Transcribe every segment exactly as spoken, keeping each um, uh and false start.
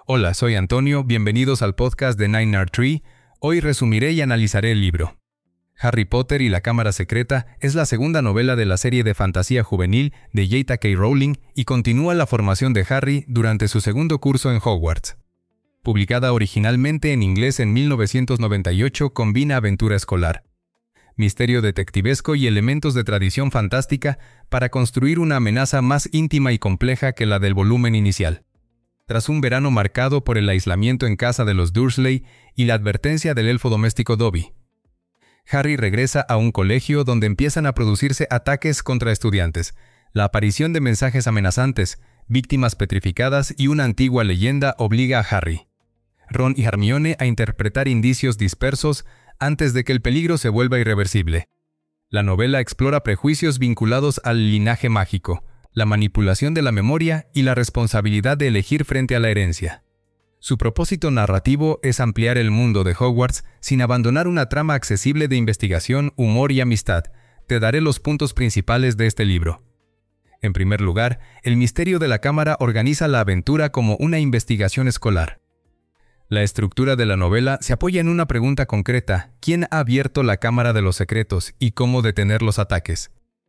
Hola, soy Antonio, bienvenidos al podcast de Nine Nerd Tree. Hoy resumiré y analizaré el libro. Harry Potter y la Cámara Secreta es la segunda novela de la serie de fantasía juvenil de J K Rowling y continúa la formación de Harry durante su segundo curso en Hogwarts. Publicada originalmente en inglés en mil novecientos noventa y ocho, combina aventura escolar, misterio detectivesco y elementos de tradición fantástica para construir una amenaza más íntima y compleja que la del volumen inicial. Tras un verano marcado por el aislamiento en casa de los Dursley y la advertencia del elfo doméstico Dobby, Harry regresa a un colegio donde empiezan a producirse ataques contra estudiantes, la aparición de mensajes amenazantes, víctimas petrificadas y una antigua leyenda obliga a Harry, Ron y Hermione a interpretar indicios dispersos antes de que el peligro se vuelva irreversible. La novela explora prejuicios vinculados al linaje mágico, la manipulación de la memoria y la responsabilidad de elegir frente a la herencia. Su propósito narrativo es ampliar el mundo de Hogwarts sin abandonar una trama accesible de investigación, humor y amistad. Te daré los puntos principales de este libro. En primer lugar, el misterio de la cámara organiza la aventura como una investigación escolar. La estructura de la novela se apoya en una pregunta concreta: ¿quién ha abierto la Cámara de los Secretos y cómo detener los ataques?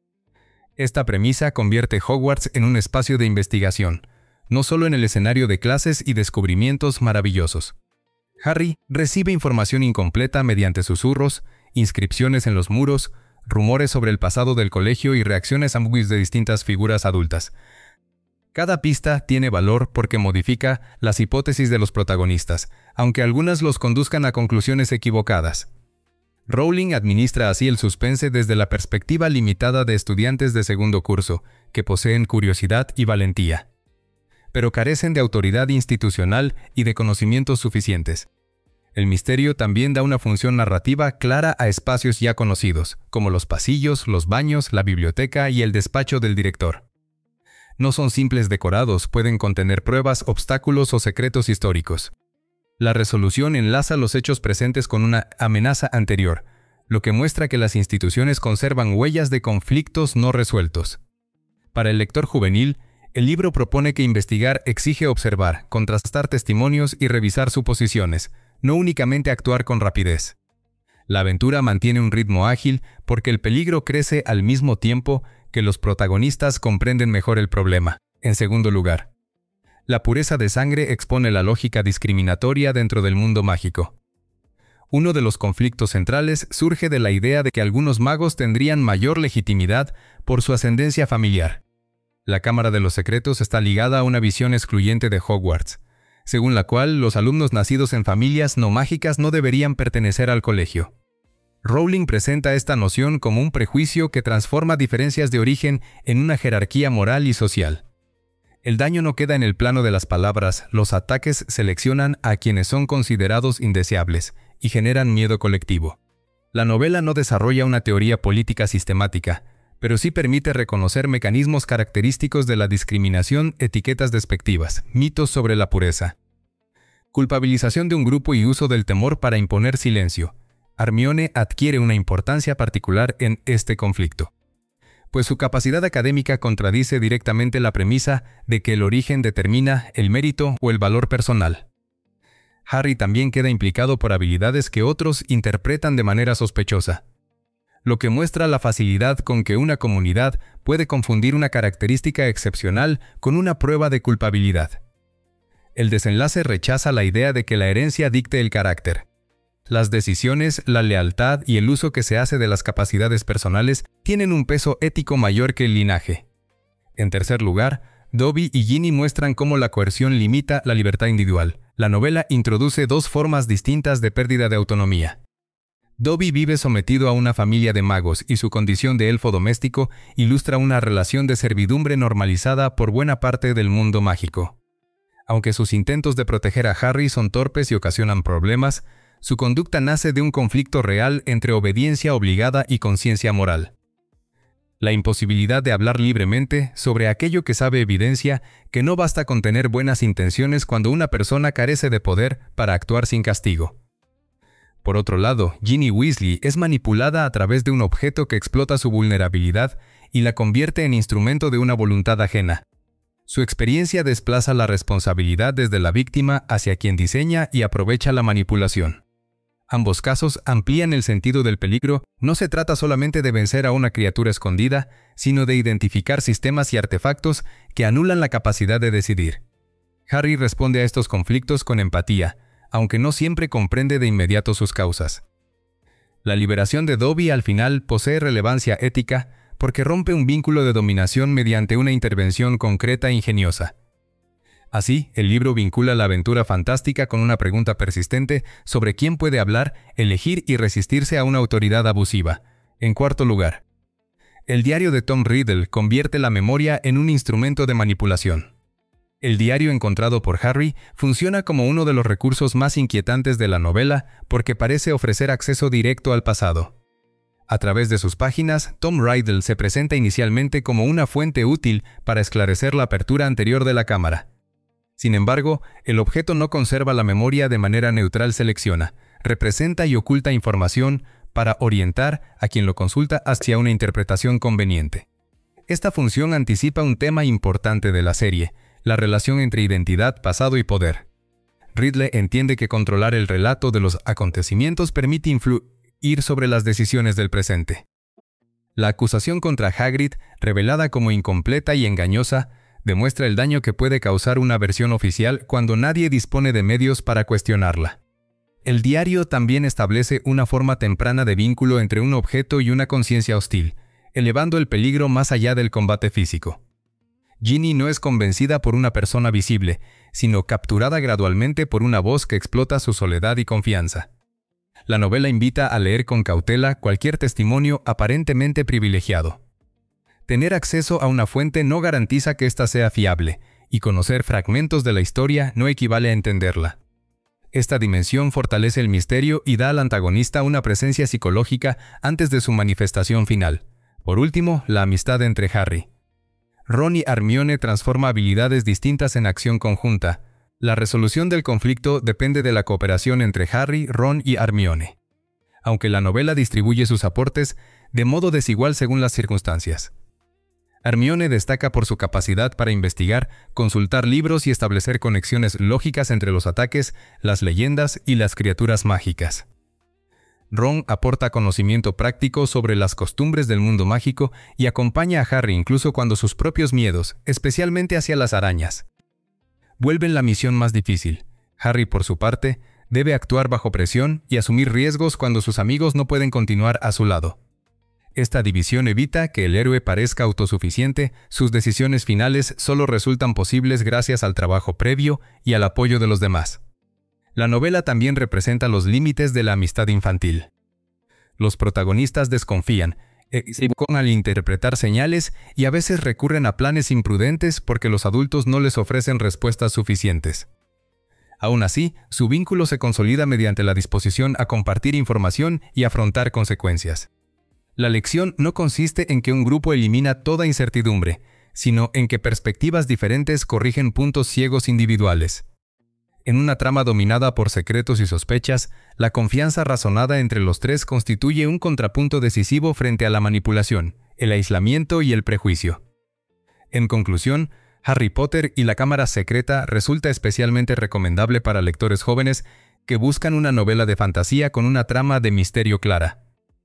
Esta premisa convierte Hogwarts en un espacio de investigación, no solo en el escenario de clases y descubrimientos maravillosos. Harry recibe información incompleta mediante susurros, inscripciones en los muros, rumores sobre el pasado del colegio y reacciones ambiguas de distintas figuras adultas. Cada pista tiene valor porque modifica las hipótesis de los protagonistas, aunque algunas los conduzcan a conclusiones equivocadas. Rowling administra así el suspense desde la perspectiva limitada de estudiantes de segundo curso, que poseen curiosidad y valentía, pero carecen de autoridad institucional y de conocimientos suficientes. El misterio también da una función narrativa clara a espacios ya conocidos, como los pasillos, los baños, la biblioteca y el despacho del director. No son simples decorados, pueden contener pruebas, obstáculos o secretos históricos. La resolución enlaza los hechos presentes con una amenaza anterior, lo que muestra que las instituciones conservan huellas de conflictos no resueltos. Para el lector juvenil, el libro propone que investigar exige observar, contrastar testimonios y revisar suposiciones, no únicamente actuar con rapidez. La aventura mantiene un ritmo ágil porque el peligro crece al mismo tiempo que los protagonistas comprenden mejor el problema. En segundo lugar, la pureza de sangre expone la lógica discriminatoria dentro del mundo mágico. Uno de los conflictos centrales surge de la idea de que algunos magos tendrían mayor legitimidad por su ascendencia familiar. La Cámara de los Secretos está ligada a una visión excluyente de Hogwarts, según la cual los alumnos nacidos en familias no mágicas no deberían pertenecer al colegio. Rowling presenta esta noción como un prejuicio que transforma diferencias de origen en una jerarquía moral y social. El daño no queda en el plano de las palabras, los ataques seleccionan a quienes son considerados indeseables y generan miedo colectivo. La novela no desarrolla una teoría política sistemática, pero sí permite reconocer mecanismos característicos de la discriminación, etiquetas despectivas, mitos sobre la pureza, culpabilización de un grupo y uso del temor para imponer silencio. Hermione adquiere una importancia particular en este conflicto, pues su capacidad académica contradice directamente la premisa de que el origen determina el mérito o el valor personal. Harry también queda implicado por habilidades que otros interpretan de manera sospechosa, lo que muestra la facilidad con que una comunidad puede confundir una característica excepcional con una prueba de culpabilidad. El desenlace rechaza la idea de que la herencia dicte el carácter. Las decisiones, la lealtad y el uso que se hace de las capacidades personales tienen un peso ético mayor que el linaje. En tercer lugar, Dobby y Ginny muestran cómo la coerción limita la libertad individual. La novela introduce dos formas distintas de pérdida de autonomía. Dobby vive sometido a una familia de magos y su condición de elfo doméstico ilustra una relación de servidumbre normalizada por buena parte del mundo mágico. Aunque sus intentos de proteger a Harry son torpes y ocasionan problemas, su conducta nace de un conflicto real entre obediencia obligada y conciencia moral. La imposibilidad de hablar libremente sobre aquello que sabe evidencia que no basta con tener buenas intenciones cuando una persona carece de poder para actuar sin castigo. Por otro lado, Ginny Weasley es manipulada a través de un objeto que explota su vulnerabilidad y la convierte en instrumento de una voluntad ajena. Su experiencia desplaza la responsabilidad desde la víctima hacia quien diseña y aprovecha la manipulación. Ambos casos amplían el sentido del peligro. No se trata solamente de vencer a una criatura escondida, sino de identificar sistemas y artefactos que anulan la capacidad de decidir. Harry responde a estos conflictos con empatía, aunque no siempre comprende de inmediato sus causas. La liberación de Dobby al final posee relevancia ética porque rompe un vínculo de dominación mediante una intervención concreta e ingeniosa. Así, el libro vincula la aventura fantástica con una pregunta persistente sobre quién puede hablar, elegir y resistirse a una autoridad abusiva. En cuarto lugar, el diario de Tom Riddle convierte la memoria en un instrumento de manipulación. El diario encontrado por Harry funciona como uno de los recursos más inquietantes de la novela porque parece ofrecer acceso directo al pasado. A través de sus páginas, Tom Riddle se presenta inicialmente como una fuente útil para esclarecer la apertura anterior de la cámara. Sin embargo, el objeto no conserva la memoria de manera neutral selecciona, representa y oculta información para orientar a quien lo consulta hacia una interpretación conveniente. Esta función anticipa un tema importante de la serie, la relación entre identidad, pasado y poder. Riddle entiende que controlar el relato de los acontecimientos permite influir sobre las decisiones del presente. La acusación contra Hagrid, revelada como incompleta y engañosa, demuestra el daño que puede causar una versión oficial cuando nadie dispone de medios para cuestionarla. El diario también establece una forma temprana de vínculo entre un objeto y una conciencia hostil, elevando el peligro más allá del combate físico. Ginny no es convencida por una persona visible, sino capturada gradualmente por una voz que explota su soledad y confianza. La novela invita a leer con cautela cualquier testimonio aparentemente privilegiado. Tener acceso a una fuente no garantiza que ésta sea fiable, y conocer fragmentos de la historia no equivale a entenderla. Esta dimensión fortalece el misterio y da al antagonista una presencia psicológica antes de su manifestación final. Por último, la amistad entre Harry. Ron y Hermione transforma habilidades distintas en acción conjunta. La resolución del conflicto depende de la cooperación entre Harry, Ron y Hermione, aunque la novela distribuye sus aportes de modo desigual según las circunstancias. Hermione destaca por su capacidad para investigar, consultar libros y establecer conexiones lógicas entre los ataques, las leyendas y las criaturas mágicas. Ron aporta conocimiento práctico sobre las costumbres del mundo mágico y acompaña a Harry incluso cuando sus propios miedos, especialmente hacia las arañas, vuelven la misión más difícil. Harry, por su parte, debe actuar bajo presión y asumir riesgos cuando sus amigos no pueden continuar a su lado. Esta división evita que el héroe parezca autosuficiente, sus decisiones finales solo resultan posibles gracias al trabajo previo y al apoyo de los demás. La novela también representa los límites de la amistad infantil. Los protagonistas desconfían, se equivocan al interpretar señales y a veces recurren a planes imprudentes porque los adultos no les ofrecen respuestas suficientes. Aún así, su vínculo se consolida mediante la disposición a compartir información y afrontar consecuencias. La lección no consiste en que un grupo elimina toda incertidumbre, sino en que perspectivas diferentes corrigen puntos ciegos individuales. En una trama dominada por secretos y sospechas, la confianza razonada entre los tres constituye un contrapunto decisivo frente a la manipulación, el aislamiento y el prejuicio. En conclusión, Harry Potter y la Cámara Secreta resulta especialmente recomendable para lectores jóvenes que buscan una novela de fantasía con una trama de misterio clara,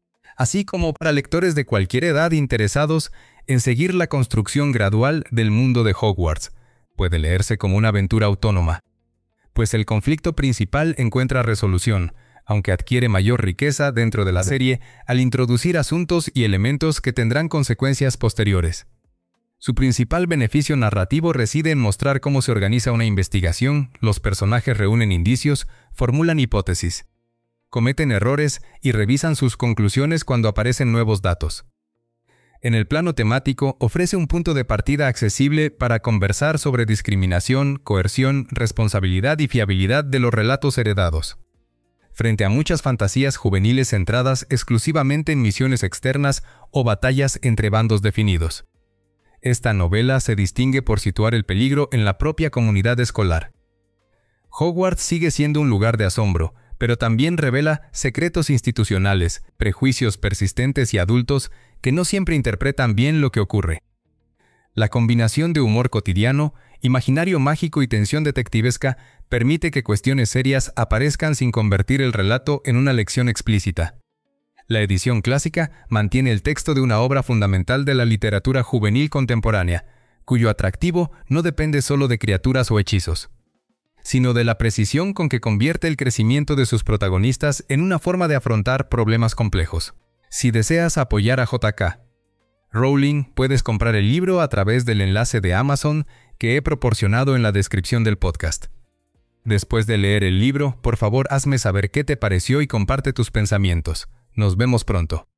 así como para lectores de cualquier edad interesados en seguir la construcción gradual del mundo de Hogwarts. Puede leerse como una aventura autónoma, pues el conflicto principal encuentra resolución, aunque adquiere mayor riqueza dentro de la serie al introducir asuntos y elementos que tendrán consecuencias posteriores. Su principal beneficio narrativo reside en mostrar cómo se organiza una investigación, los personajes reúnen indicios, formulan hipótesis, cometen errores y revisan sus conclusiones cuando aparecen nuevos datos. En el plano temático, ofrece un punto de partida accesible para conversar sobre discriminación, coerción, responsabilidad y fiabilidad de los relatos heredados. Frente a muchas fantasías juveniles centradas exclusivamente en misiones externas o batallas entre bandos definidos, esta novela se distingue por situar el peligro en la propia comunidad escolar. Hogwarts sigue siendo un lugar de asombro, pero también revela secretos institucionales, prejuicios persistentes y adultos que no siempre interpretan bien lo que ocurre. La combinación de humor cotidiano, imaginario mágico y tensión detectivesca permite que cuestiones serias aparezcan sin convertir el relato en una lección explícita. La edición clásica mantiene el texto de una obra fundamental de la literatura juvenil contemporánea, cuyo atractivo no depende solo de criaturas o hechizos, sino de la precisión con que convierte el crecimiento de sus protagonistas en una forma de afrontar problemas complejos. Si deseas apoyar a J K Rowling, puedes comprar el libro a través del enlace de Amazon que he proporcionado en la descripción del podcast. Después de leer el libro, por favor hazme saber qué te pareció y comparte tus pensamientos. Nos vemos pronto.